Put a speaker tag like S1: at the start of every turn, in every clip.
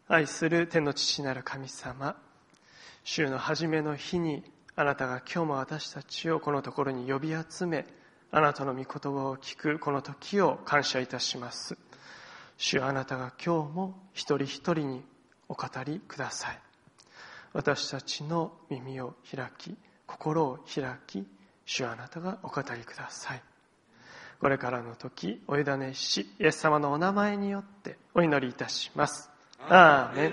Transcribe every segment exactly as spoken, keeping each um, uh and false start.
S1: 愛する天の父なる神様、週の初めの日にあなたが今日も私たちをこのところに呼び集め、あなたの御言葉を聞くこの時を感謝いたします。主はあなたが今日も一人一人にお語りください。私たちの耳を開き、心を開き、主はあなたがお語りください。これからの時お委ねし、イエス様のお名前によってお祈りいたします。アーメン。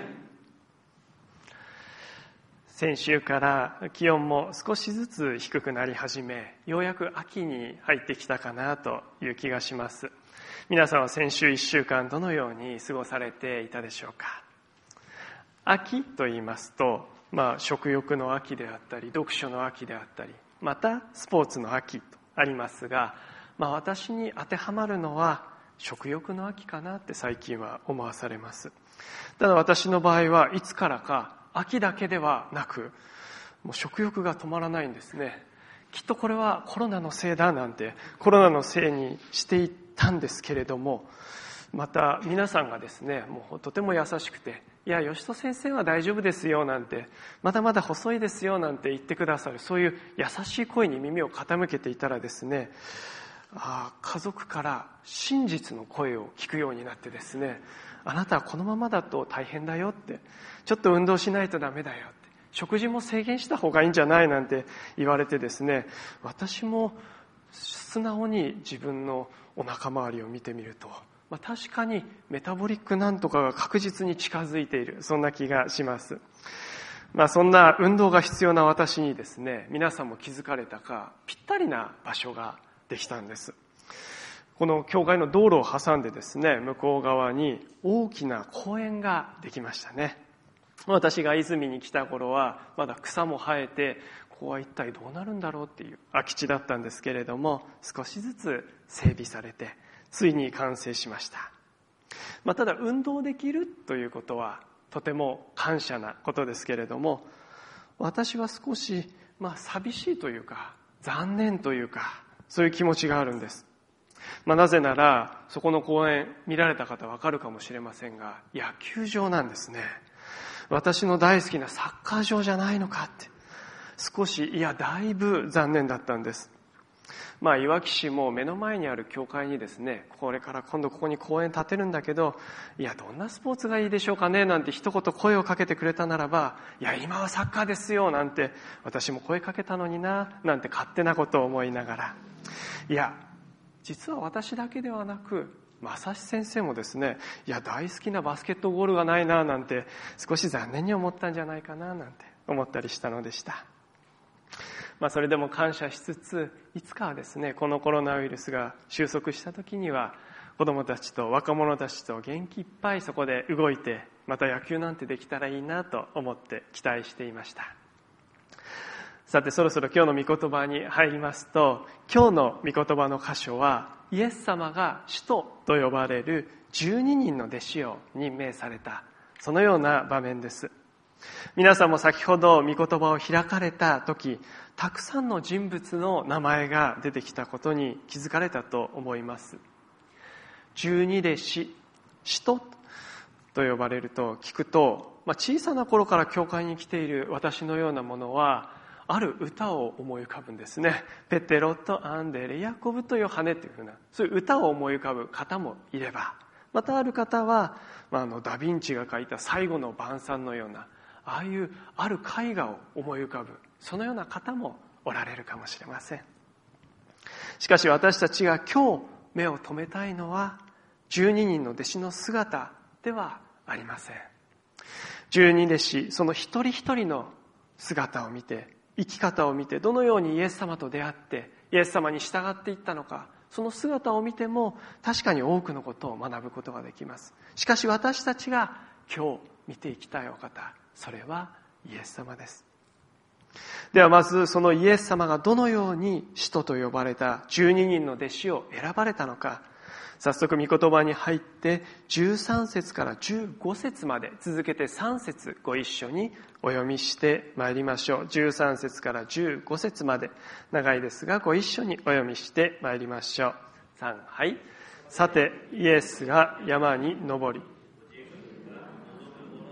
S1: 先週から気温も少しずつ低くなり始め、ようやく秋に入ってきたかなという気がします。皆さんは先週いっしゅうかんどのように過ごされていたでしょうか。秋と言いますと、まあ、食欲の秋であったり、読書の秋であったり、またスポーツの秋とありますが、まあ、私に当てはまるのは食欲の秋かなって最近は思わされます。ただ私の場合はいつからか秋だけではなく、もう食欲が止まらないんですね。きっとこれはコロナのせいだなんてコロナのせいにしていったんですけれども、また皆さんがですね、もうとても優しくて、いや吉戸先生は大丈夫ですよなんて、まだまだ細いですよなんて言ってくださる、そういう優しい声に耳を傾けていたらですね、あ家族から真実の声を聞くようになってですね、あなたはこのままだと大変だよって、ちょっと運動しないとダメだよって、食事も制限した方がいいんじゃないなんて言われてですね、私も素直に自分のお腹周りを見てみると、まあ、確かにメタボリックなんとかが確実に近づいている、そんな気がします。まあ、そんな運動が必要な私にですね、皆さんも気づかれたか、ぴったりな場所ができたんです。この教会の道路を挟んでですね、向こう側に大きな公園ができましたね。私が泉に来た頃はまだ草も生えて、ここは一体どうなるんだろうっていう空き地だったんですけれども、少しずつ整備されてついに完成しました。まあ、ただ運動できるということはとても感謝なことですけれども、私は少しまあ寂しいというか残念というか、そういう気持ちがあるんです。まあ、なぜならそこの公園見られた方わかるかもしれませんが、野球場なんですね。私の大好きなサッカー場じゃないのかって、少しいやだいぶ残念だったんです。まあ、いわき市も目の前にある教会にですね、これから今度ここに公園建てるんだけど、いやどんなスポーツがいいでしょうかねなんて一言声をかけてくれたならば、いや今はサッカーですよなんて私も声かけたのにななんて勝手なことを思いながら、いや実は私だけではなく正志先生もですね、いや大好きなバスケットゴールがないななんて少し残念に思ったんじゃないかななんて思ったりしたのでした。まあ、それでも感謝しつつ、いつかはですね、このコロナウイルスが収束した時には子どもたちと若者たちと元気いっぱいそこで動いて、また野球なんてできたらいいなと思って期待していました。さてそろそろ今日の御言葉に入りますと、今日の御言葉の箇所はイエス様が使徒と呼ばれるじゅうににんの弟子を任命された、そのような場面です。皆さんも先ほど御言葉を開かれた時、たくさんの人物の名前が出てきたことに気づかれたと思います。十二弟子、使徒と呼ばれると聞くと、まあ、小さな頃から教会に来ている私のようなものはある歌を思い浮かぶんですね。ペテロとアンデレ、ヤコブとヨハネというふうな、そういう歌を思い浮かぶ方もいれば、またある方は、まあ、あのダヴィンチが書いた最後の晩餐のような、ああいうある絵画を思い浮かぶ、そのような方もおられるかもしれません。しかし私たちが今日目を留めたいのはじゅうににんの弟子の姿ではありません。じゅうに弟子、その一人一人の姿を見て、生き方を見て、どのようにイエス様と出会ってイエス様に従っていったのか、その姿を見ても確かに多くのことを学ぶことができます。しかし私たちが今日見ていきたいお方、それはイエス様です。ではまずそのイエス様がどのように使徒と呼ばれたじゅうににんの弟子を選ばれたのか、早速御言葉に入ってじゅうさん節からじゅうご節まで続けてさん節ご一緒にお読みしてまいりましょう。じゅうさん節からじゅうご節まで長いですがご一緒にお読みしてまいりましょう。さん、はい。さてイエスが山に登り、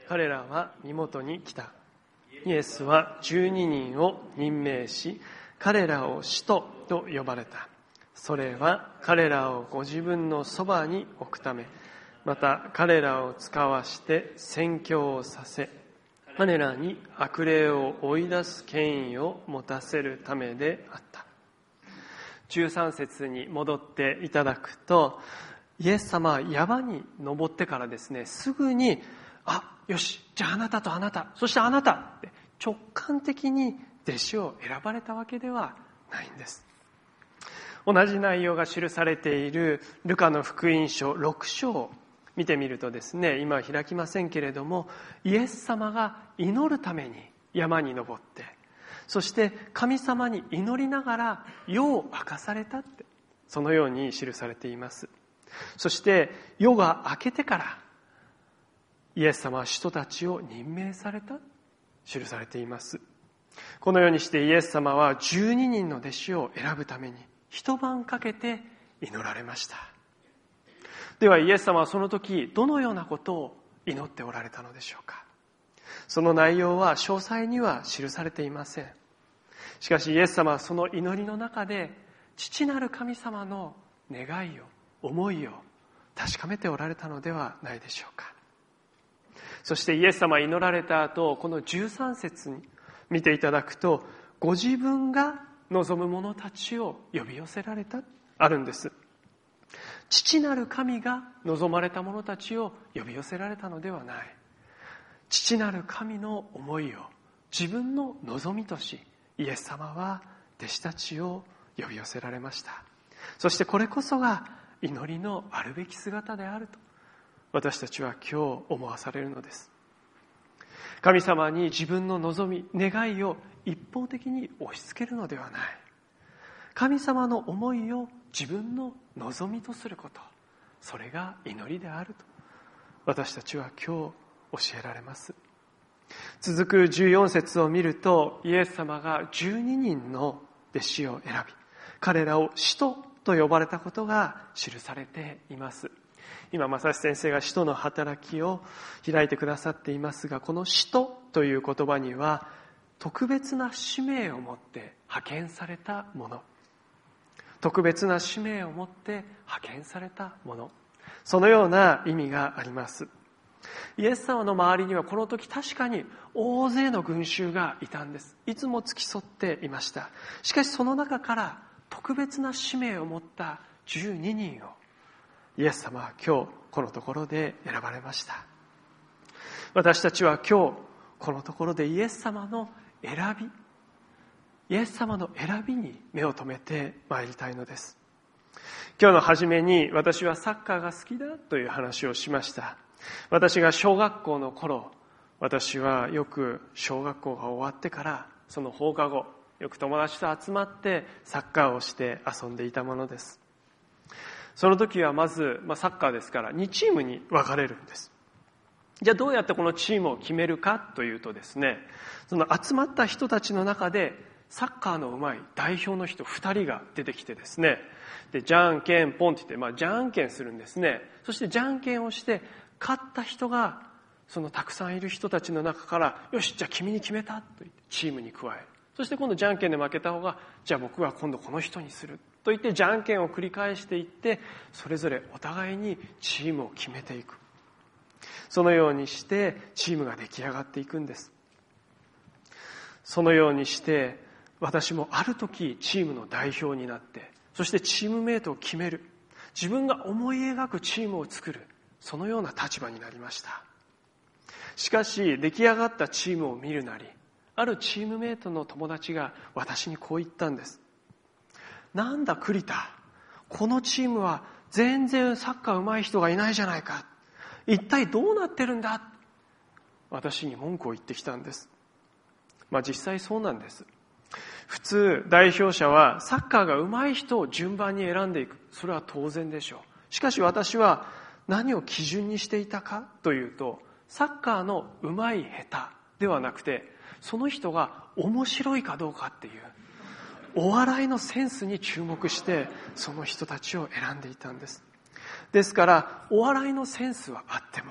S1: 彼らは身元に来た。イエスは十二人を任命し、彼らを使徒と呼ばれた。それは彼らをご自分のそばに置くため、また彼らを使わして宣教をさせ、彼らに悪霊を追い出す権威を持たせるためであった。じゅうさん節に戻っていただくと、イエス様は山に登ってからですね、すぐに、あ、よし、じゃああなたとあなた、そしてあなたって直感的に弟子を選ばれたわけではないんです。同じ内容が記されているルカの福音書ろく章を見てみるとですね、今は開きませんけれども、イエス様が祈るために山に登って、そして神様に祈りながら夜を明かされたって、そのように記されています。そして夜が明けてからイエス様は使徒たちを任命された、記されています。このようにしてイエス様はじゅうににんの弟子を選ぶために一晩かけて祈られました。ではイエス様はその時どのようなことを祈っておられたのでしょうか。その内容は詳細には記されていません。しかしイエス様はその祈りの中で父なる神様の願いを、思いを確かめておられたのではないでしょうか。そしてイエス様は祈られた後、このじゅうさん節に見ていただくと、ご自分が望む者たちを呼び寄せられた、あるんです。父なる神が望まれた者たちを呼び寄せられたのではない。父なる神の思いを自分の望みとし、イエス様は弟子たちを呼び寄せられました。そしてこれこそが祈りのあるべき姿であると、私たちは今日思わされるのです。神様に自分の望み、願いを一方的に押し付けるのではない。神様の思いを自分の望みとすること、それが祈りであると、私たちは今日教えられます。続くじゅうよん節を見ると、イエス様がじゅうににんの弟子を選び、彼らを使徒と呼ばれたことが記されています。今正志先生が使徒の働きを開いてくださっていますが、この使徒という言葉には特別な使命を持って派遣されたもの、特別な使命を持って派遣されたもの、そのような意味があります。イエス様の周りにはこの時確かに大勢の群衆がいたんです。いつも付き添っていました。しかしその中から特別な使命を持ったじゅうににんをイエス様は今日このところで選ばれました。私たちは今日このところでイエス様の選び、イエス様の選びに目を留めてまいりたいのです。今日の初めに私はサッカーが好きだという話をしました。私が小学校の頃、私はよく小学校が終わってからその放課後、よく友達と集まってサッカーをして遊んでいたものです。その時はまず、まあ、サッカーですからにチームに分かれるんです。じゃあどうやってこのチームを決めるかというとですね、その集まった人たちの中でサッカーの上手い代表の人ふたりが出てきてですね、でじゃんけんポンって言って、まあ、じゃんけんするんですね。そしてじゃんけんをして勝った人がそのたくさんいる人たちの中から、よしじゃあ君に決めたと言ってチームに加える。そして今度じゃんけんで負けた方が、じゃあ僕は今度この人にすると言ってじゃんけんを繰り返していって、それぞれお互いにチームを決めていく。そのようにしてチームが出来上がっていくんです。そのようにして私もある時チームの代表になって、そしてチームメイトを決める、自分が思い描くチームを作る、そのような立場になりました。しかし出来上がったチームを見るなり、あるチームメイトの友達が私にこう言ったんです。なんだ栗田、このチームは全然サッカー上手い人がいないじゃないか。一体どうなってるんだ。私に文句を言ってきたんです。まあ実際そうなんです。普通代表者はサッカーが上手い人を順番に選んでいく。それは当然でしょう。しかし私は何を基準にしていたかというと、サッカーの上手い下手ではなくて、その人が面白いかどうかっていうお笑いのセンスに注目してその人たちを選んでいたんです。ですからお笑いのセンスはあっても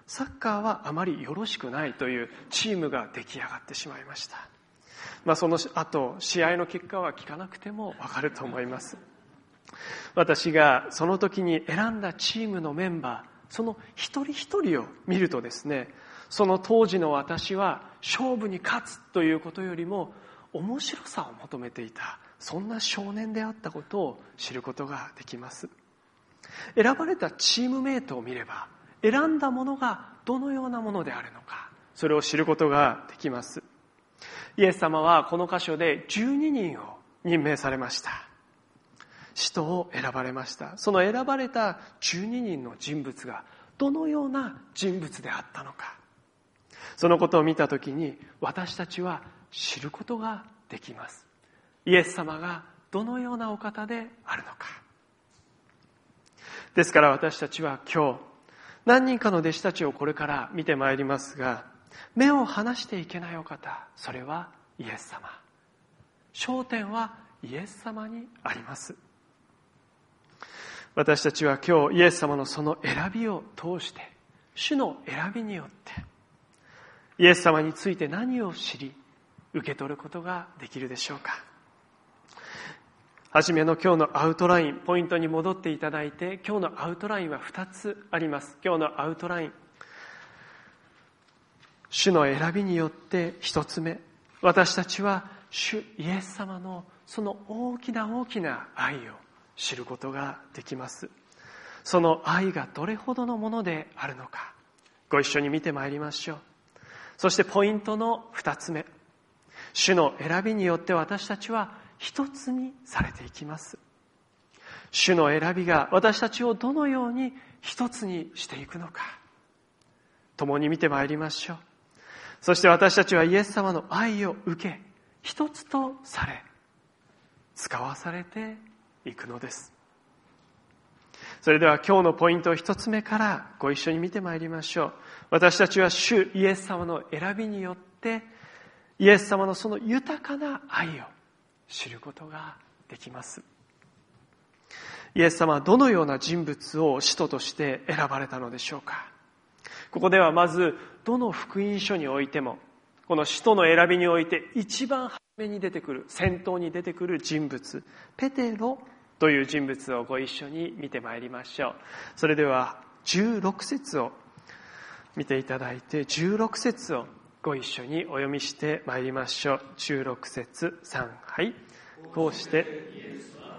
S1: サッカーはあまりよろしくないというチームが出来上がってしまいました。まあ、その後、試合の結果は聞かなくてもわかると思います。私がその時に選んだチームのメンバー、その一人一人を見るとですね、その当時の私は勝負に勝つということよりも面白さを求めていた、そんな少年であったことを知ることができます。選ばれたチームメイトを見れば、選んだものがどのようなものであるのか、それを知ることができます。イエス様はこの箇所でじゅうににんを任命されました。使徒を選ばれました。その選ばれたじゅうににんの人物がどのような人物であったのか、そのことを見たときに私たちは知ることができます。イエス様がどのようなお方であるのか。ですから私たちは今日、何人かの弟子たちをこれから見てまいりますが、目を離していけないお方、それはイエス様。焦点はイエス様にあります。私たちは今日イエス様のその選びを通して、主の選びによってイエス様について何を知り受け取ることができるでしょうか。はじめの今日のアウトライン、ポイントに戻っていただいて、今日のアウトラインはふたつあります。今日のアウトライン、主の選びによってひとつめ、私たちは主イエス様のその大きな大きな愛を知ることができます。その愛がどれほどのものであるのか、ご一緒に見てまいりましょう。そしてポイントのふたつめ、主の選びによって私たちは一つにされていきます。主の選びが私たちをどのように一つにしていくのか、共に見てまいりましょう。そして私たちはイエス様の愛を受け、一つとされ、使わされていくのです。それでは今日のポイント一つ目からご一緒に見てまいりましょう。私たちは主イエス様の選びによって、イエス様のその豊かな愛を知ることができます。イエス様はどのような人物を使徒として選ばれたのでしょうか。ここではまず、どの福音書においても、この使徒の選びにおいて一番初めに出てくる、先頭に出てくる人物、ペテロという人物をご一緒に見てまいりましょう。それではじゅうろく節を見ていただいて、じゅうろく節をご一緒にお読みしてまいりましょう。じゅうろく節さん、はい。こうして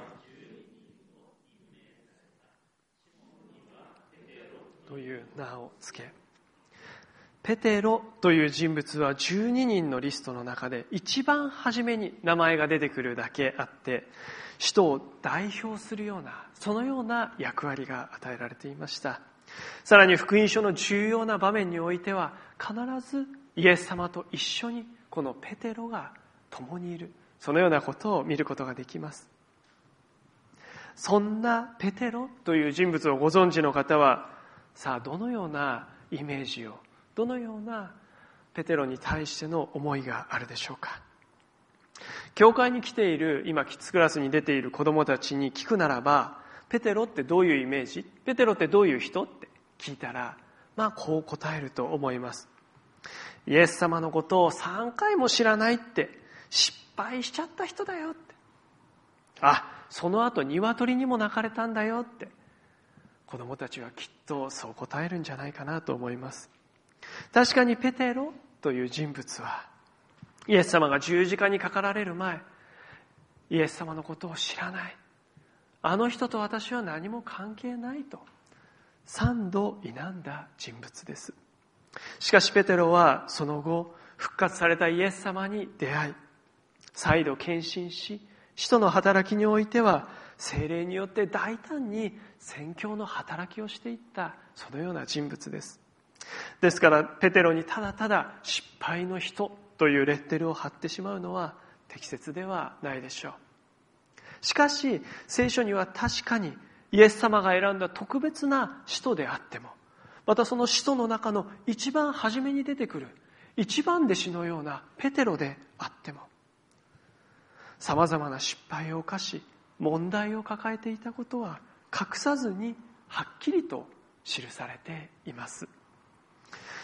S1: という名をつけ、ペテロという人物はじゅうににんのリストの中で一番初めに名前が出てくるだけあって、使徒を代表するような、そのような役割が与えられていました。さらに福音書の重要な場面においては、必ずイエス様と一緒にこのペテロが共にいる、そのようなことを見ることができます。そんなペテロという人物をご存知の方は、さあどのようなイメージを、どのようなペテロに対しての思いがあるでしょうか。教会に来ている、今キッズクラスに出ている子どもたちに聞くならば、ペテロってどういうイメージ？ペテロってどういう人？って聞いたら、まあこう答えると思います。イエス様のことをさんかいも知らないって、失敗しちゃった人だよって。あ、その後鶏にも鳴かれたんだよって。子どもたちはきっとそう答えるんじゃないかなと思います。確かにペテロという人物は、イエス様が十字架にかかられる前、イエス様のことを知らない。あの人と私は何も関係ないと、三度否んだ人物です。しかしペテロはその後、復活されたイエス様に出会い、再度献身し、使徒の働きにおいては、聖霊によって大胆に宣教の働きをしていった、そのような人物です。ですからペテロにただただ失敗の人というレッテルを貼ってしまうのは適切ではないでしょう。しかし聖書には確かにイエス様が選んだ特別な使徒であっても、またその使徒の中の一番初めに出てくる一番弟子のようなペテロであっても、さまざまな失敗を犯し問題を抱えていたことは隠さずにはっきりと記されています。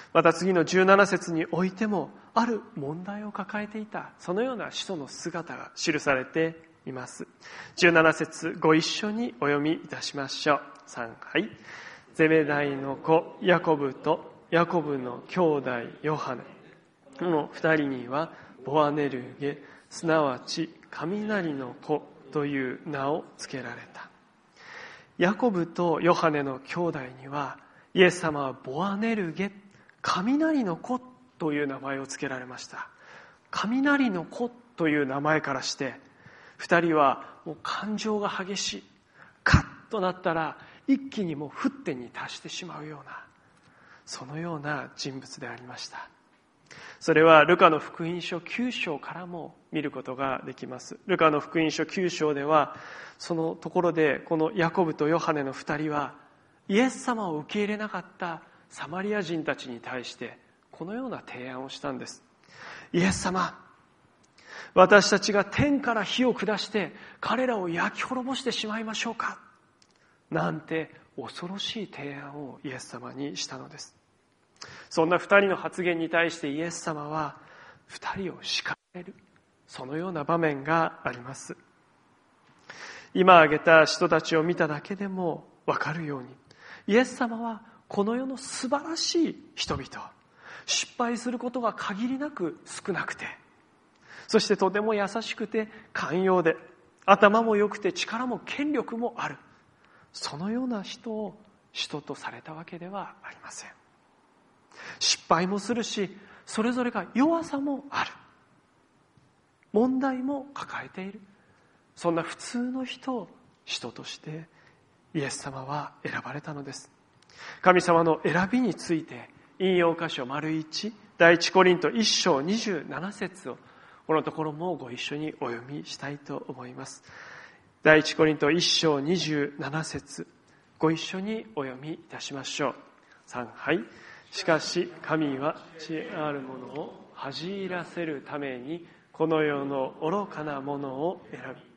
S1: また次のじゅうなな節においてもある問題を抱えていた、そのような使徒の姿が記されています。じゅうなな節ご一緒にお読みいたしましょう。さんはい。ゼベダイの子ヤコブとヤコブの兄弟ヨハネ、この二人にはボアネルゲ、すなわち雷の子という名をつけられた。ヤコブとヨハネの兄弟にはイエス様はボアネルゲ、雷の子という名前をつけられました。雷の子という名前からして二人はもう感情が激しい、カッとなったら一気にもう沸点に達してしまうような、そのような人物でありました。それはルカの福音書きゅう章からも見ることができます。ルカの福音書きゅう章ではそのところでこのヤコブとヨハネの二人はイエス様を受け入れなかったサマリア人たちに対してこのような提案をしたんです。イエス様、私たちが天から火を下して彼らを焼き滅ぼしてしまいましょうか、なんて恐ろしい提案をイエス様にしたのです。そんな二人の発言に対してイエス様は二人を叱られる、そのような場面があります。今挙げた人たちを見ただけでもわかるように、イエス様はこの世の素晴らしい人々、失敗することが限りなく少なくて、そしてとても優しくて寛容で、頭も良くて力も権力もある、そのような人を人とされたわけではありません。失敗もするし、それぞれが弱さもある、問題も抱えている、そんな普通の人を人としてイエス様は選ばれたのです。神様の選びについて引用箇所丸一、第一コリント一章二十七節をこのところもご一緒にお読みしたいと思います。第一コリント一章二十七節、ご一緒にお読みいたしましょう。さんはい。しかし神は知恵あるものを恥じらせるためにこの世の愚かなものを選び、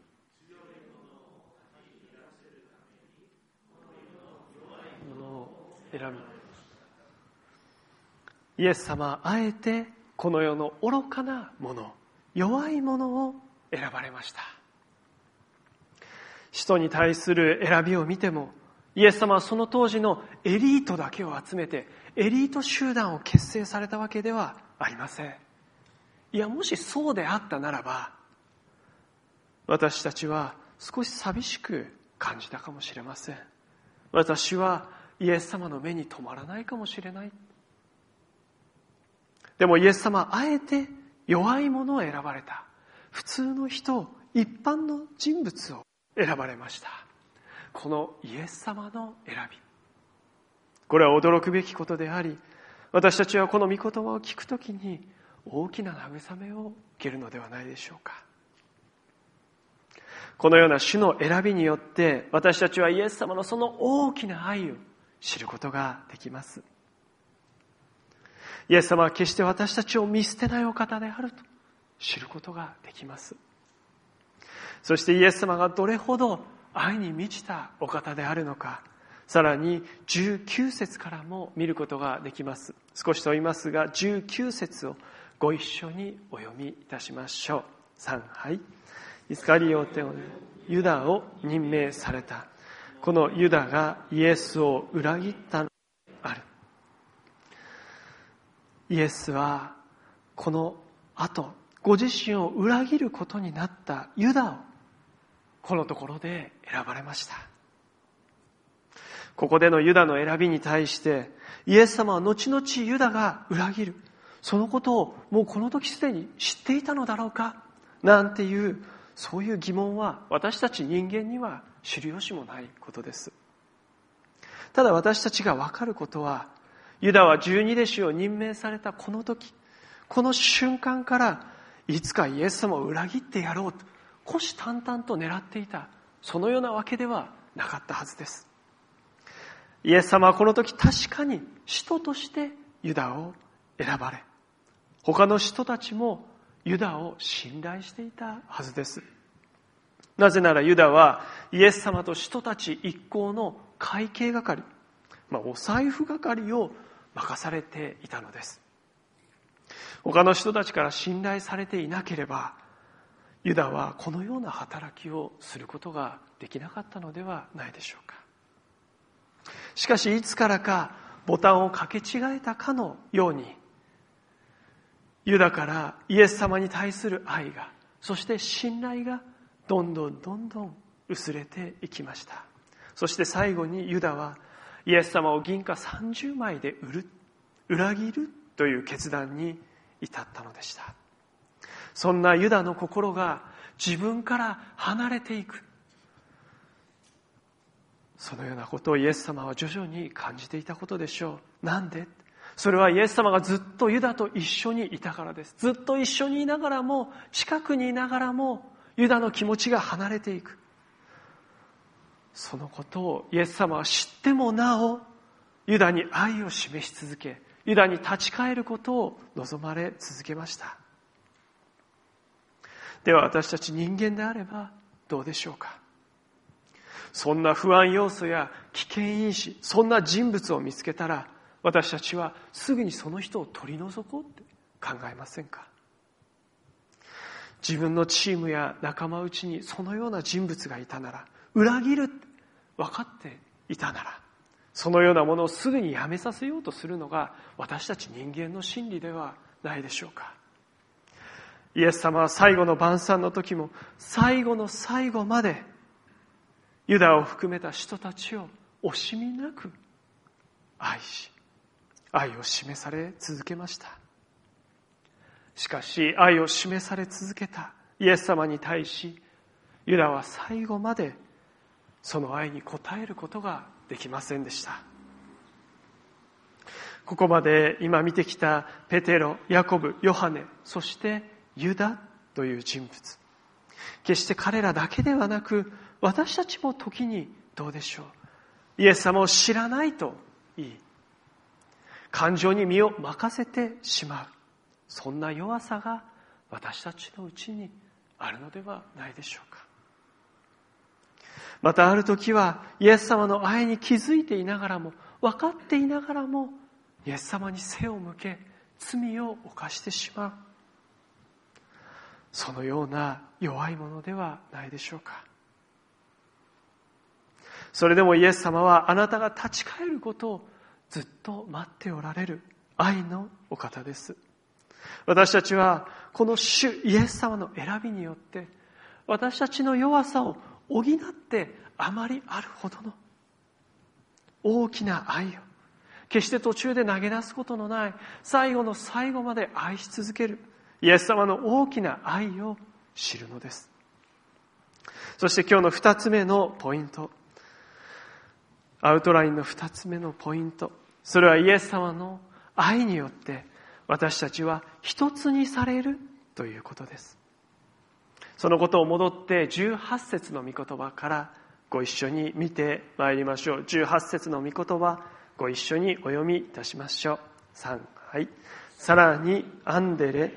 S1: 選び、イエス様はあえてこの世の愚かなもの、弱いものを選ばれました。使徒に対する選びを見ても、イエス様はその当時のエリートだけを集めてエリート集団を結成されたわけではありません。いや、もしそうであったならば、私たちは少し寂しく感じたかもしれません。私はイエス様の目に留まらないかもしれない。でもイエス様はあえて弱い者を選ばれた。普通の人、一般の人物を選ばれました。このイエス様の選び、これは驚くべきことであり、私たちはこの御言葉を聞くときに大きな慰めを受けるのではないでしょうか。このような主の選びによって私たちはイエス様のその大きな愛を知ることができます。イエス様は決して私たちを見捨てないお方であると知ることができます。そしてイエス様がどれほど愛に満ちたお方であるのか、さらにじゅうきゅう節からも見ることができます。少しと言いますがじゅうきゅう節をご一緒にお読みいたしましょう。さんはい。イスカリオテのユダを任命された。このユダがイエスを裏切ったのである。イエスはこの後、ご自身を裏切ることになったユダをこのところで選ばれました。ここでのユダの選びに対してイエス様は後々ユダが裏切る、そのことをもうこの時すでに知っていたのだろうか、なんていうそういう疑問は私たち人間には知る由もないことです。ただ私たちが分かることは、ユダは十二弟子を任命されたこの時、この瞬間からいつかイエス様を裏切ってやろうと虎視眈々と狙っていた、そのようなわけではなかったはずです。イエス様はこの時確かに使徒としてユダを選ばれ、他の使徒たちもユダを信頼していたはずです。なぜならユダはイエス様と使徒たち一行の会計係、まあ、お財布係を任されていたのです。他の人たちから信頼されていなければ、ユダはこのような働きをすることができなかったのではないでしょうか。しかしいつからかボタンを掛け違えたかのように、ユダからイエス様に対する愛が、そして信頼がどんどんどんどん薄れていきました。そして最後にユダはイエス様を銀貨さんじゅうまいで売る、裏切るという決断に至ったのでした。そんなユダの心が自分から離れていく、そのようなことをイエス様は徐々に感じていたことでしょう。なんで？それはイエス様がずっとユダと一緒にいたからです。ずっと一緒にいながらも、近くにいながらもユダの気持ちが離れていく。そのことをイエス様は知ってもなお、ユダに愛を示し続け、ユダに立ち返ることを望まれ続けました。では私たち人間であればどうでしょうか。そんな不安要素や危険因子、そんな人物を見つけたら、私たちはすぐにその人を取り除こうって考えませんか。自分のチームや仲間内にそのような人物がいたなら、裏切るって分かっていたなら、そのようなものをすぐにやめさせようとするのが私たち人間の心理ではないでしょうか。イエス様は最後の晩餐の時も最後の最後までユダを含めた人たちを惜しみなく愛し、愛を示され続けました。しかし愛を示され続けたイエス様に対し、ユダは最後までその愛に応えることができませんでした。ここまで今見てきたペテロ、ヤコブ、ヨハネ、そしてユダという人物、決して彼らだけではなく、私たちも時にどうでしょう。イエス様を知らないといい、感情に身を任せてしまう、そんな弱さが私たちのうちにあるのではないでしょうか。またある時はイエス様の愛に気づいていながらも、分かっていながらもイエス様に背を向け罪を犯してしまう、そのような弱いものではないでしょうか。それでもイエス様はあなたが立ち返ることをずっと待っておられる愛のお方です。私たちはこの主イエス様の選びによって私たちの弱さを補ってあまりあるほどの大きな愛を、決して途中で投げ出すことのない最後の最後まで愛し続けるイエス様の大きな愛を知るのです。そして今日の二つ目のポイント、アウトラインの二つ目のポイント、それはイエス様の愛によって私たちは一つにされるということです。そのことを戻ってじゅうはち節の御言葉からご一緒に見てまいりましょう。じゅうはち節の御言葉、ご一緒にお読みいたしましょう。さん、はい。さらにアンデレ、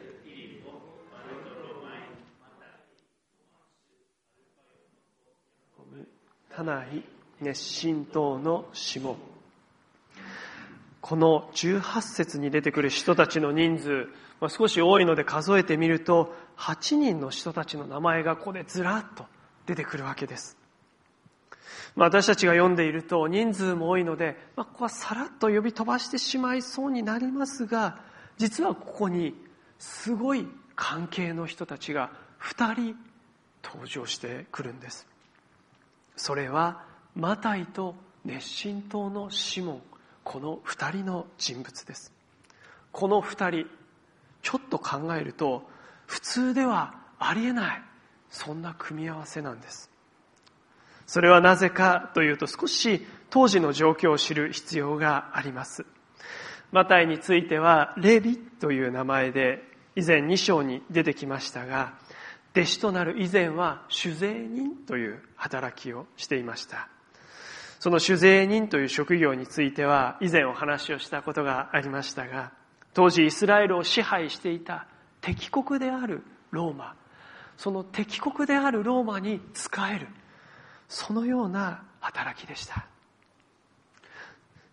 S1: タナイ、熱心等のシモン。このじゅうはち節に出てくる人たちの人数、まあ、少し多いので数えてみるとはちにんの人たちの名前がここでずらっと出てくるわけです。まあ、私たちが読んでいると人数も多いので、まあ、ここはさらっと呼び飛ばしてしまいそうになりますが、実はここにすごい関係の人たちがふたり登場してくるんです。それはマタイと熱心党のシモン、このふたりの人物です。このふたり、ちょっと考えると普通ではありえない、そんな組み合わせなんです。それはなぜかというと、少し当時の状況を知る必要があります。マタイについてはレビという名前で以前に章に出てきましたが、弟子となる以前は主税人という働きをしていました。その主税人という職業については以前お話をしたことがありましたが、当時イスラエルを支配していた敵国であるローマ、その敵国であるローマに仕える、そのような働きでした。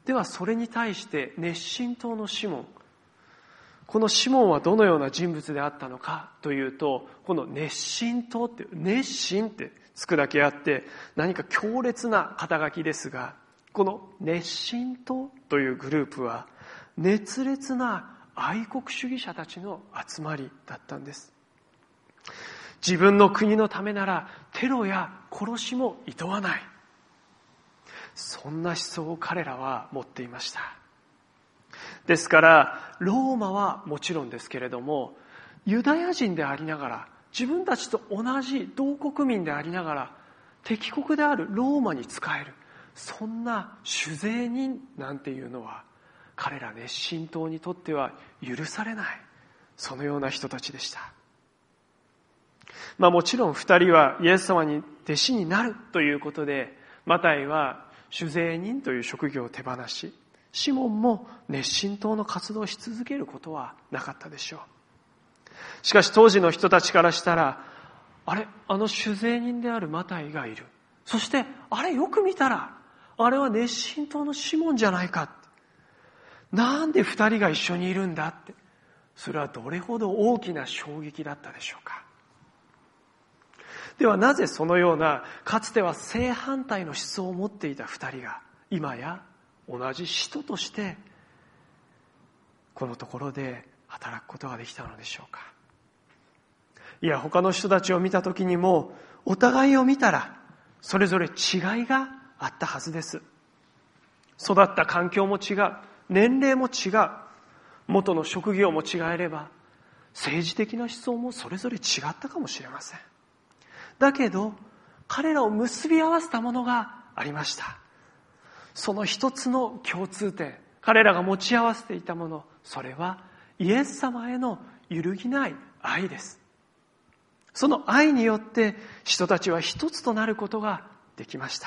S1: ではそれに対して熱心党のシモン、このシモンはどのような人物であったのかというと、この熱心党って、熱心ってつくだけあって何か強烈な肩書きですが、この熱心党というグループは熱烈な愛国主義者たちの集まりだったんです。自分の国のためならテロや殺しも厭わない、そんな思想を彼らは持っていました。ですからローマはもちろんですけれども、ユダヤ人でありながら、自分たちと同じ同国民でありながら敵国であるローマに仕える、そんな主税人なんていうのは彼ら熱心党にとっては許されない、そのような人たちでした。まあもちろん二人はイエス様に弟子になるということで、マタイは主税人という職業を手放し、シモンも熱心党の活動をし続けることはなかったでしょう。しかし当時の人たちからしたら、あれ、あの主税人であるマタイがいる。そしてあれよく見たら、あれは熱心党のシモンじゃないかって。なんで二人が一緒にいるんだって。それはどれほど大きな衝撃だったでしょうか。ではなぜそのようなかつては正反対の思想を持っていた二人が今や同じ使徒としてこのところで働くことができたのでしょうか。いや、他の人たちを見た時にもお互いを見たらそれぞれ違いがあったはずです。育った環境も違う、年齢も違う、元の職業も違えれば政治的な思想もそれぞれ違ったかもしれません。だけど彼らを結び合わせたものがありました。その一つの共通点、彼らが持ち合わせていたもの、それはイエス様への揺るぎない愛です。その愛によって人たちは一つとなることができました。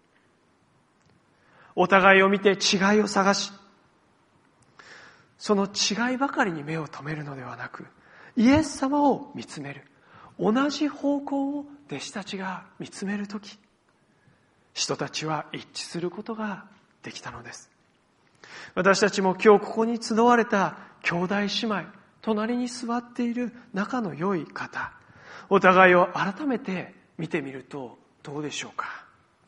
S1: お互いを見て違いを探し、その違いばかりに目を留めるのではなく、イエス様を見つめる、同じ方向を弟子たちが見つめるとき、人たちは一致することができたのです。私たちも今日ここに集われた兄弟姉妹、隣に座っている仲の良い方、お互いを改めて見てみるとどうでしょうか。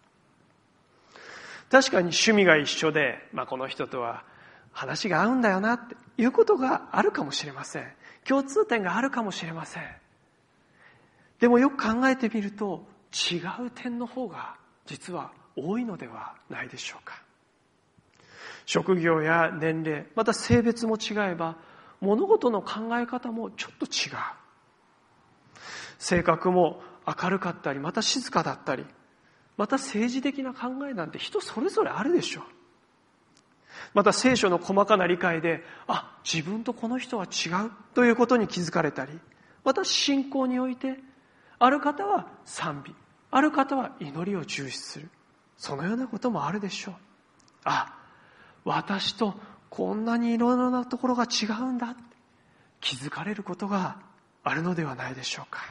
S1: 確かに趣味が一緒で、まあ、この人とは話が合うんだよなっていうことがあるかもしれません。共通点があるかもしれません。でもよく考えてみると違う点の方が実は多いのではないでしょうか。職業や年齢、また性別も違えば物事の考え方もちょっと違う。性格も明るかったり、また静かだったり、また政治的な考えなんて人それぞれあるでしょう。また聖書の細かな理解で、あ、自分とこの人は違うということに気づかれたり、また信仰においてある方は賛美、ある方は祈りを重視する、そのようなこともあるでしょう。あ、私とこんなにいろいろなところが違うんだって気づかれることがあるのではないでしょうか。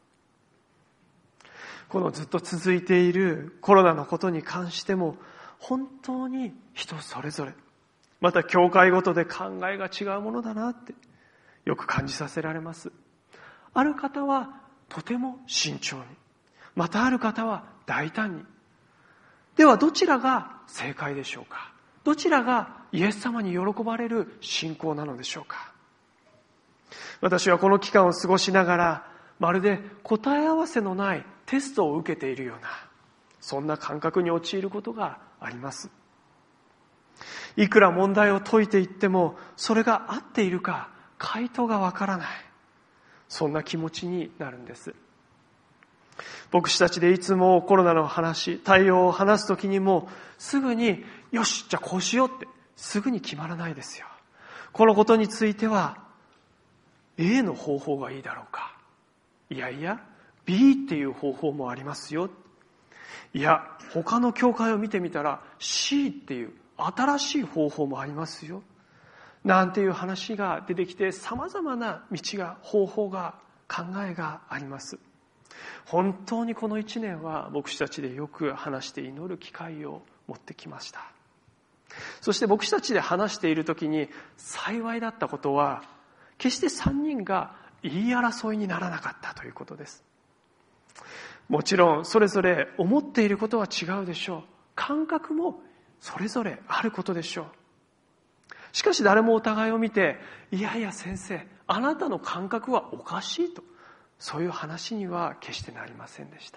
S1: このずっと続いているコロナのことに関しても本当に人それぞれ、また教会ごとで考えが違うものだなってよく感じさせられます。ある方はとても慎重に、またある方は大胆に。ではどちらが正解でしょうか。どちらがイエス様に喜ばれる信仰なのでしょうか。私はこの期間を過ごしながら、まるで答え合わせのないテストを受けているような、そんな感覚に陥ることがあります。いくら問題を解いていっても、それが合っているか回答がわからない、そんな気持ちになるんです。牧師たちでいつもコロナの話、対応を話すときにもすぐによし、じゃあこうしようってすぐに決まらないですよ。このことについては A の方法がいいだろうか、いやいや B っていう方法もありますよ、いや他の教会を見てみたら C っていう新しい方法もありますよ、なんていう話が出てきて、様々な道が、方法が、考えがあります。本当にこの一年は牧師たちでよく話して祈る機会を持ってきました。 そして牧師たちで話している時に幸いだったことは、決してさんにんが言い争いにならなかったということです。もちろんそれぞれ思っていることは違うでしょう。感覚もそれぞれあることでしょう。しかし誰もお互いを見て、いやいや先生、あなたの感覚はおかしいと、そういう話には決してなりませんでした。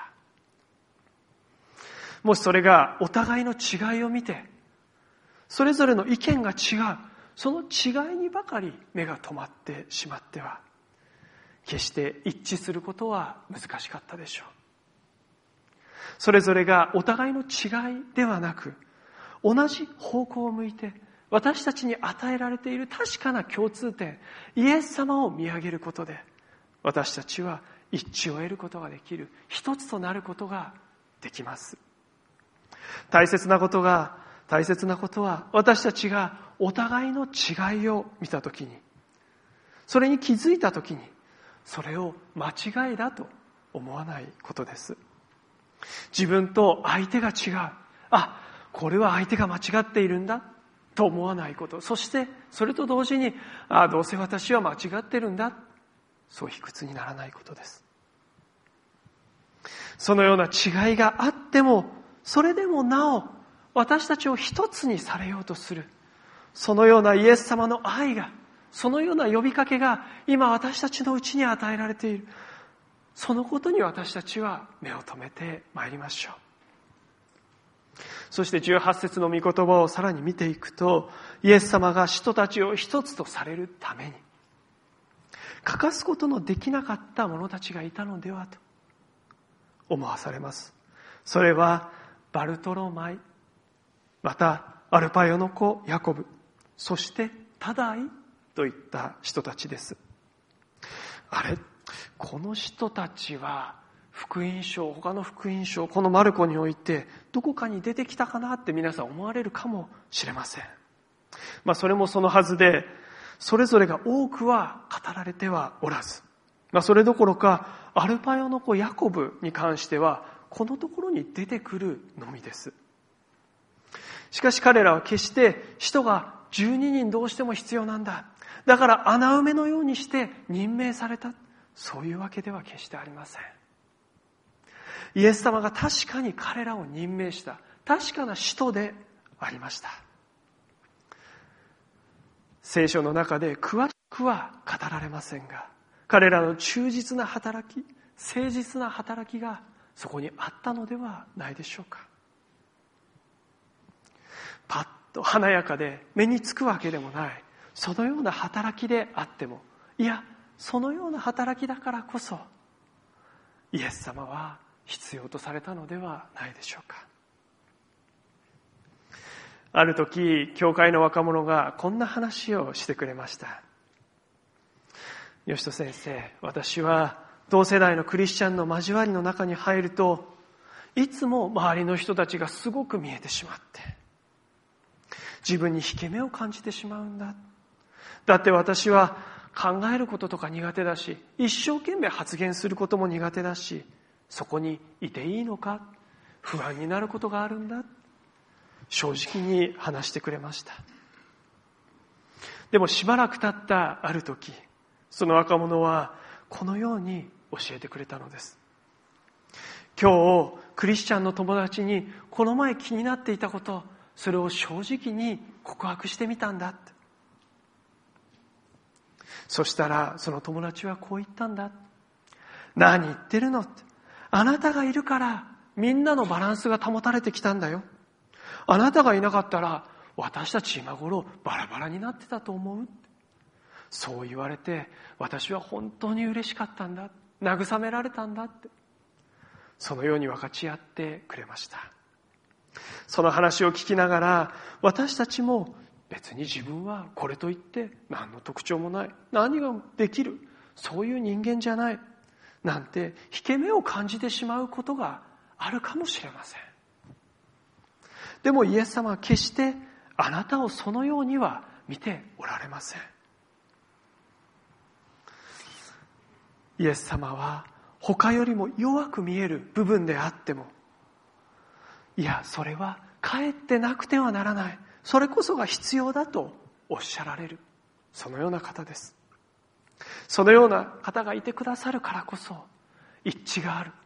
S1: もしそれがお互いの違いを見て、それぞれの意見が違う、その違いにばかり目が止まってしまっては、決して一致することは難しかったでしょう。それぞれがお互いの違いではなく、同じ方向を向いて、私たちに与えられている確かな共通点、イエス様を見上げることで、私たちは一致を得ることができる、一つとなることができます。大切なことが、大切なことは、私たちがお互いの違いを見たときに、それに気づいたときに、それを間違いだと思わないことです。自分と相手が違う。あ、これは相手が間違っているんだと思わないこと。そしてそれと同時に、あ、どうせ私は間違ってるんだ。そう卑屈にならないことです。そのような違いがあっても、それでもなお私たちを一つにされようとする。そのようなイエス様の愛が、そのような呼びかけが今私たちのうちに与えられている。そのことに私たちは目を留めてまいりましょう。そしてじゅうはち節の御言葉をさらに見ていくと、イエス様が人たちを一つとされるために、欠かすことのできなかった者たちがいたのではと思わされます。それはバルトロマイ、またアルパヨの子ヤコブ、そしてタダイといった人たちです。あれ、この人たちは福音書、他の福音書、このマルコにおいてどこかに出てきたかなって皆さん思われるかもしれません。まあそれもそのはずで、それぞれが多くは語られてはおらず、まあそれどころかアルパヨの子ヤコブに関してはこのところに出てくるのみです。しかし彼らは決して人がじゅうににんどうしても必要なんだ、だから穴埋めのようにして任命された、そういうわけでは決してありません。イエス様が確かに彼らを任命した確かな使徒でありました。聖書の中で詳しくは語られませんが、彼らの忠実な働き、誠実な働きがそこにあったのではないでしょうか。パッと華やかで目につくわけでもない、そのような働きであっても、いや、そのような働きだからこそイエス様は必要とされたのではないでしょうか。ある時、教会の若者がこんな話をしてくれました。吉戸先生、私は同世代のクリスチャンの交わりの中に入ると、いつも周りの人たちがすごく見えてしまって、自分に引け目を感じてしまうんだ。だって私は考えることとか苦手だし、一生懸命発言することも苦手だし、そこにいていいのか、不安になることがあるんだ、正直に話してくれました。でもしばらく経ったある時、その若者はこのように教えてくれたのです。今日クリスチャンの友達にこの前気になっていたこと、それを正直に告白してみたんだって。そしたらその友達はこう言ったんだ。何言ってるのって。あなたがいるからみんなのバランスが保たれてきたんだよ。あなたがいなかったら私たち今頃バラバラになってたと思う。そう言われて私は本当に嬉しかったんだ。慰められたんだって。そのように分かち合ってくれました。その話を聞きながら、私たちも別に自分はこれといって何の特徴もない、何ができる、そういう人間じゃないなんて引け目を感じてしまうことがあるかもしれません。でもイエス様は決してあなたをそのようには見ておられません。イエス様は他よりも弱く見える部分であっても、いや、それはかえってなくてはならない、 それこそが必要だとおっしゃられる、そのような方です。そのような方がいてくださるからこそ一致がある、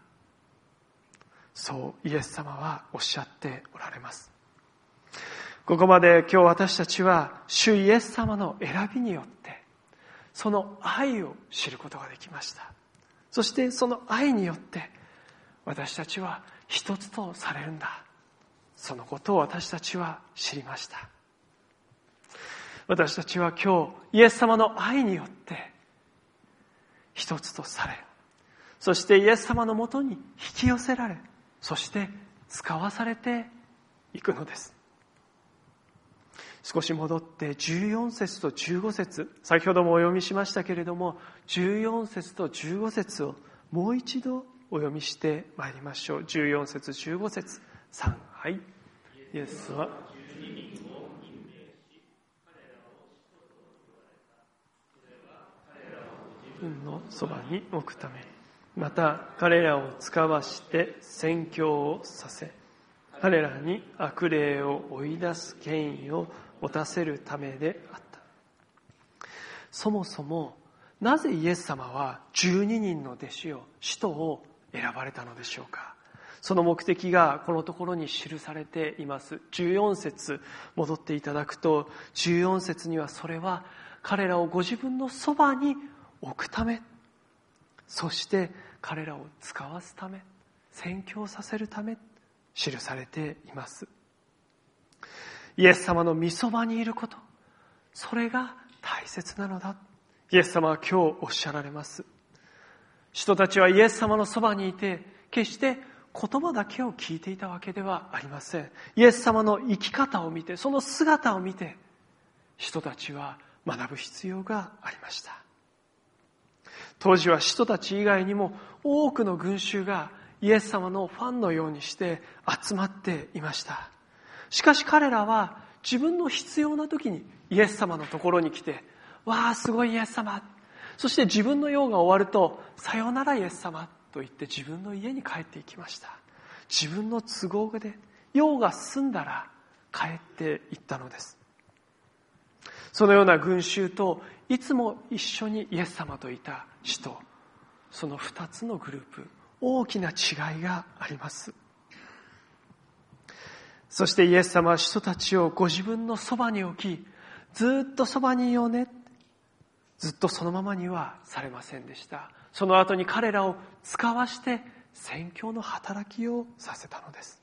S1: そうイエス様はおっしゃっておられます。ここまで今日私たちは主イエス様の選びによってその愛を知ることができました。そしてその愛によって私たちは一つとされるんだ、そのことを私たちは知りました。私たちは今日イエス様の愛によって一つとされ、そしてイエス様のもとに引き寄せられ、そして使わされていくのです。少し戻ってじゅうよん節とじゅうご節、先ほどもお読みしましたけれども、じゅうよん節とじゅうご節をもう一度お読みしてまいりましょう。じゅうよん節じゅうご節、さん、はい。イエスは自分のそばに置くため、また彼らを使わして宣教をさせ、彼らに悪霊を追い出す権威を持たせるためであった。そもそもなぜイエス様はじゅうににんの弟子を、使徒を選ばれたのでしょうか。その目的がこのところに記されています。じゅうよん節戻っていただくと、じゅうよん節にはそれは彼らをご自分のそばに置くため、そして彼らを使わすため、宣教させるため記されています。イエス様の御そばにいること、それが大切なのだ、イエス様は今日おっしゃられます。人たちはイエス様のそばにいて、決して言葉だけを聞いていたわけではありません。イエス様の生き方を見て、その姿を見て、人たちは学ぶ必要がありました。当時は人たち以外にも多くの群衆がイエス様のファンのようにして集まっていました。しかし彼らは自分の必要な時にイエス様のところに来て、わあすごいイエス様、そして自分の用が終わると、さようならイエス様と言って自分の家に帰っていきました。自分の都合で用が済んだら帰っていったのです。そのような群衆といつも一緒にイエス様といた使徒、その二つのグループ、大きな違いがあります。そしてイエス様は使徒たちをご自分のそばに置き、ずっとそばにいようね、ずっとそのままにはされませんでした。その後に彼らを使わして宣教の働きをさせたのです。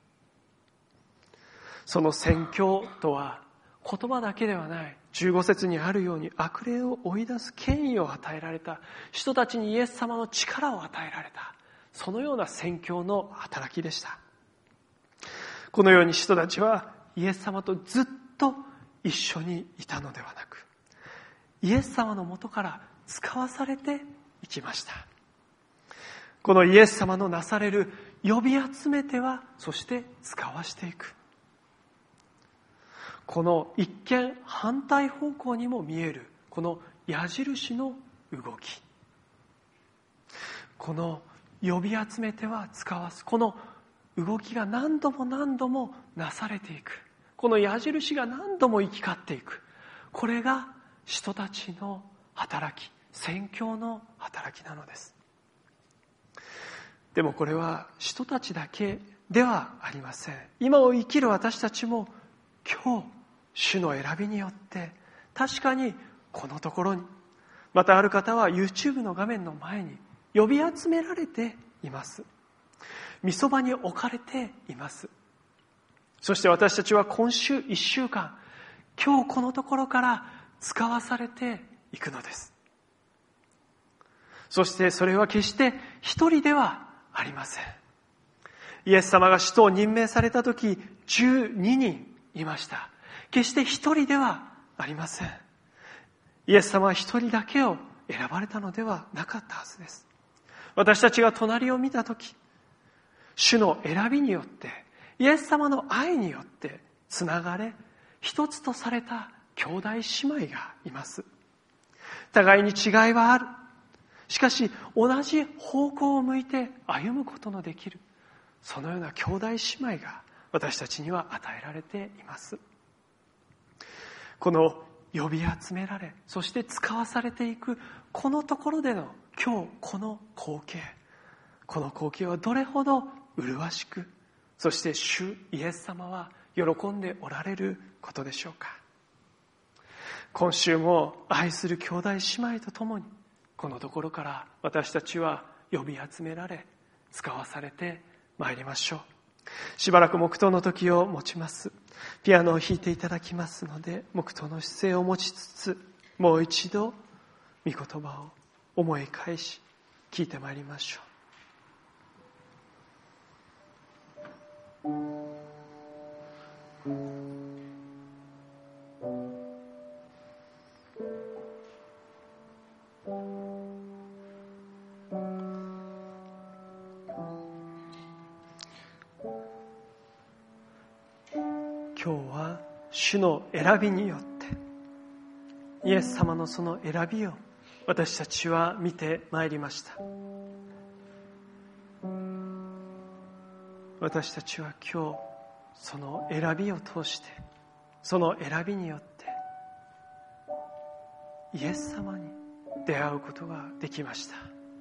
S1: その宣教とは言葉だけではない、じゅうご節にあるように悪霊を追い出す権威を与えられた、人たちにイエス様の力を与えられた、そのような宣教の働きでした。このように人たちはイエス様とずっと一緒にいたのではなく、イエス様のもとから使わされていきました。このイエス様のなされる呼び集めては、そして使わしていく、この一見反対方向にも見えるこの矢印の動き、この呼び集めては使わす、この動きが何度も何度もなされていく、この矢印が何度も行き交っていく、これが人たちの働き、宣教の働きなのです。でもこれは人たちだけではありません。今を生きる私たちも今日主の選びによって確かにこのところに、またある方は YouTube の画面の前に呼び集められています。御そばに置かれています。そして私たちは今週いっしゅうかん、今日このところから使わされていくのです。そしてそれは決して一人ではありません。イエス様が使徒を任命された時、じゅうににんいました。決して一人ではありません。イエス様は一人だけを選ばれたのではなかったはずです。私たちが隣を見たとき、主の選びによって、イエス様の愛によってつながれ、一つとされた兄弟姉妹がいます。互いに違いはある。しかし同じ方向を向いて歩むことのできる、そのような兄弟姉妹が私たちには与えられています。 この呼び集められ、そして使わされていくこのところでの今日この光景、この光景はどれほど麗しく、そして主イエス様は喜んでおられることでしょうか。今週も愛する兄弟姉妹と共に、このところから私たちは呼び集められ、使わされてまいりましょう。しばらく黙祷の時を持ちます。ピアノを弾いていただきますので、黙祷の姿勢を持ちつつ、もう一度御言葉を思い返し聞いてまいりましょう。今日は主の選びによってイエス様のその選びを私たちは見てまいりました。私たちは今日その選びを通して、その選びによってイエス様に出会うことができました。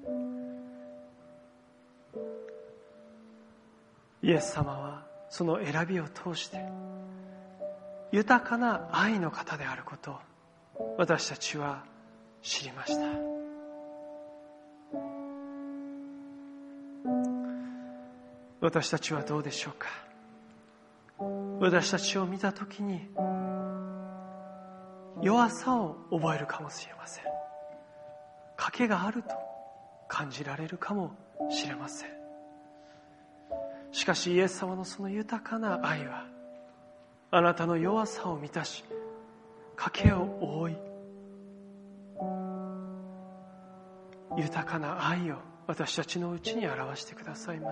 S1: イエス様はその選びを通して豊かな愛の方であることを私たちは知りました。私たちはどうでしょうか。私たちを見たときに弱さを覚えるかもしれません。賭けがあると感じられるかもしれません。しかしイエス様のその豊かな愛はあなたの弱さを満たし、賭けを覆い、豊かな愛を私たちのうちに表してくださいます。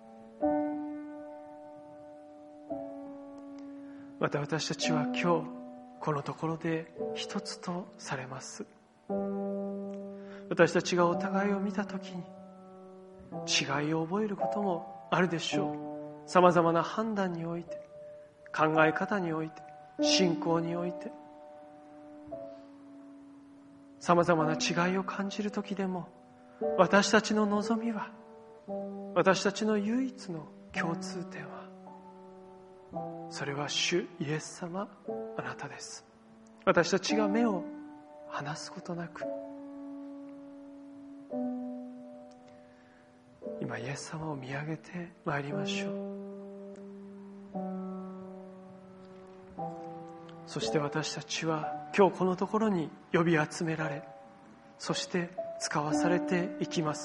S1: また私たちは今日このところで一つとされます。私たちがお互いを見たときに違いを覚えることもあるでしょう。さまざまな判断において、考え方において、信仰において、さまざまな違いを感じるときでも、私たちの望みは、私たちの唯一の共通点は、それは主イエス様、あなたです。私たちが目を離すことなく、今イエス様を見上げてまいりましょう。そして私たちは今日このところに呼び集められ、そして使わされていきます。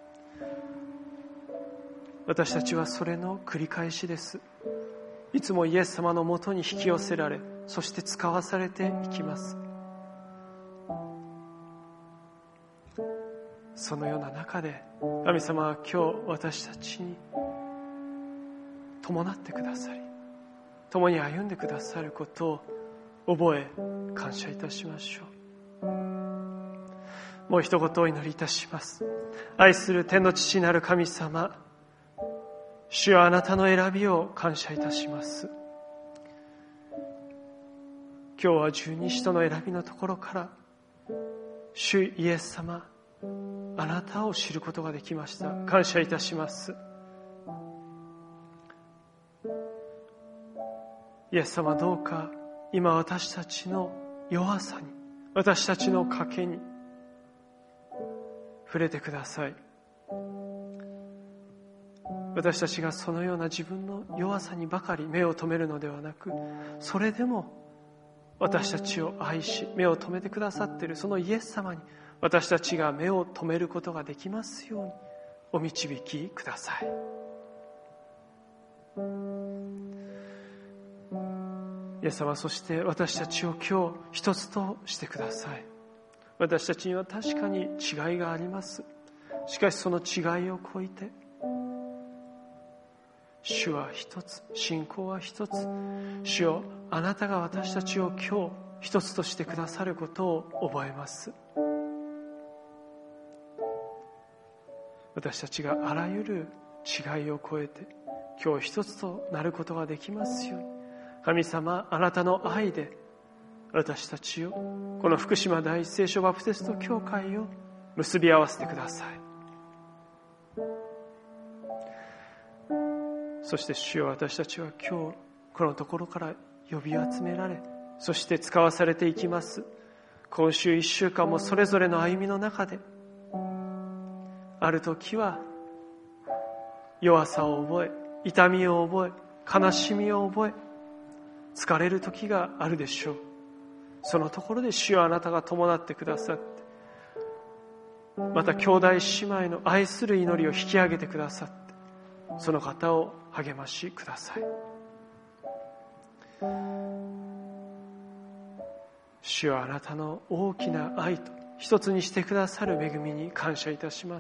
S1: 私たちはそれの繰り返しです。いつもイエス様のもとに引き寄せられ、そして使わされていきます。そのような中で神様は今日私たちに伴ってくださり、共に歩んでくださることを覚え感謝いたしましょう。もう一言お祈りいたします。愛する天の父なる神様、主はあなたの選びを感謝いたします。今日は十二使徒の選びのところから主イエス様、あなたを知ることができました。感謝いたします。イエス様、どうか今私たちの弱さに、私たちの賭けに触れてください。私たちがそのような自分の弱さにばかり目を留めるのではなく、それでも私たちを愛し目を留めてくださっているそのイエス様に私たちが目を留めることができますようにお導きください。イエス様、そして私たちを今日一つとしてください。私たちには確かに違いがあります。しかしその違いを超えて、主は一つ、信仰は一つ。主よ、あなたが私たちを今日一つとしてくださることを覚えます。私たちがあらゆる違いを超えて今日一つとなることができますように、神様、あなたの愛で私たちを、この福島第一聖書バプテスト教会を結び合わせてください。そして主よ、私たちは今日このところから呼び集められ、そして使わされていきます。今週一週間もそれぞれの歩みの中で、ある時は弱さを覚え、痛みを覚え、悲しみを覚え、疲れる時があるでしょう。そのところで主よ、あなたが伴ってくださって、また兄弟姉妹の愛する祈りを引き上げてくださって、その方を励ましください。主よ、あなたの大きな愛と一つにしてくださる恵みに感謝いたします。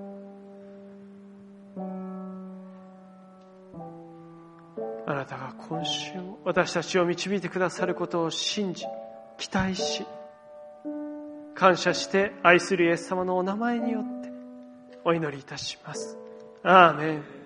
S1: あなたが今週も私たちを導いてくださることを信じ、期待し、感謝して愛するイエス様のお名前によってお祈りいたします。アーメン。